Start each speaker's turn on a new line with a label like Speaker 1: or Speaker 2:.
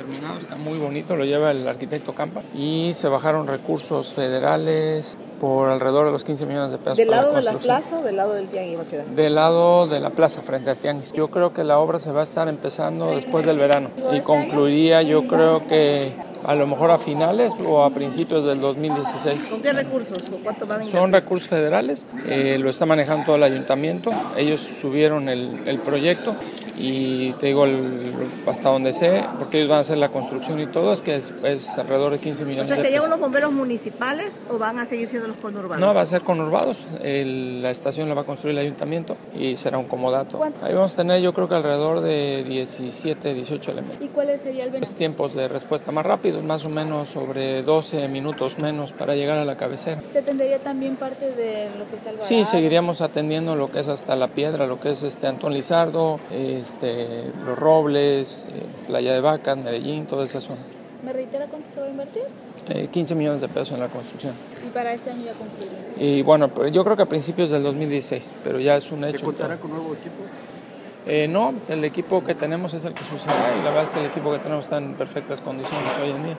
Speaker 1: terminado, está muy bonito, lo lleva el arquitecto Campa y se bajaron recursos federales por alrededor de los 15 millones de pesos.
Speaker 2: ¿Del lado de la plaza o del lado del tianguis va a quedar?
Speaker 1: Del lado de la plaza, frente al tianguis. Yo creo que la obra se va a estar empezando después del verano y concluiría, yo creo que a lo mejor a finales o a principios del 2016.
Speaker 2: ¿Con qué recursos o cuánto van a invertir?
Speaker 1: Son recursos federales, lo está manejando todo el ayuntamiento, ellos subieron el proyecto y te digo, hasta donde sé, porque ellos van a hacer la construcción y todo, es que es alrededor de 15 millones de pesos.
Speaker 2: O sea, ¿serían unos bomberos municipales o van a seguir siendo los conurbados?
Speaker 1: No, va a ser conurbados, la estación la va a construir el ayuntamiento y será un comodato. Ahí vamos a tener yo creo que alrededor de 17, 18 elementos.
Speaker 3: ¿Y cuáles serían
Speaker 1: Los tiempos de respuesta más rápidos, más o menos sobre 12 minutos menos para llegar a la cabecera.
Speaker 3: ¿Se atendería también parte de lo que es Alvarado?
Speaker 1: Sí, seguiríamos atendiendo lo que es hasta La Piedra, lo que es Antón Lizardo, Los Robles, Playa de Vacas, Medellín, toda esa zona.
Speaker 3: ¿Me reitera cuánto se va a invertir?
Speaker 1: 15 millones de pesos en la construcción.
Speaker 3: ¿Y para este año ya concluye?
Speaker 1: Y bueno, yo creo que a principios del 2016, pero ya es un hecho.
Speaker 4: ¿Se contará con nuevo equipo?
Speaker 1: No, el equipo que tenemos es el que se usará y la verdad es que el equipo que tenemos está en perfectas condiciones hoy en día.